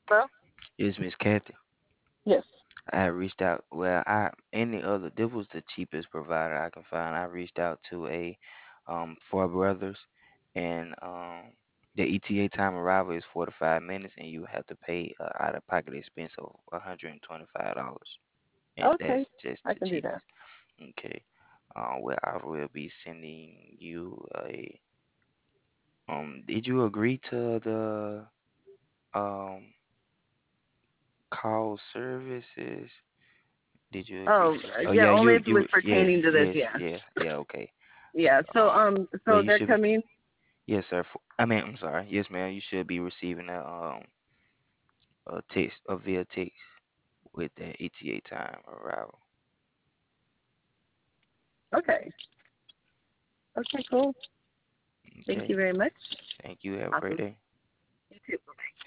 Hello? It's Miss Kathy. Yes. I reached out. Well, I any other. This was the cheapest provider I can find. I reached out to a Four Brothers, and the ETA time arrival is 45 minutes, and you have to pay out of pocket expense of $125, and Okay. that's just I the can do that. cheapest. Okay. Well, I will be sending you a. Did you agree to the um call services? Did you agree Oh, to? Oh yeah, yeah, only if it was you pertaining yes, to this, yes, yeah. yeah, yeah, okay. Yeah. So Um well so you they're should be coming. yes, sir. I mean, I'm sorry. Yes, ma'am, you should be receiving a text a via text with that ETA time arrival. Okay. Okay, cool. Thank Okay. you very much. Thank you. Have a great Awesome. day. You too. Bye.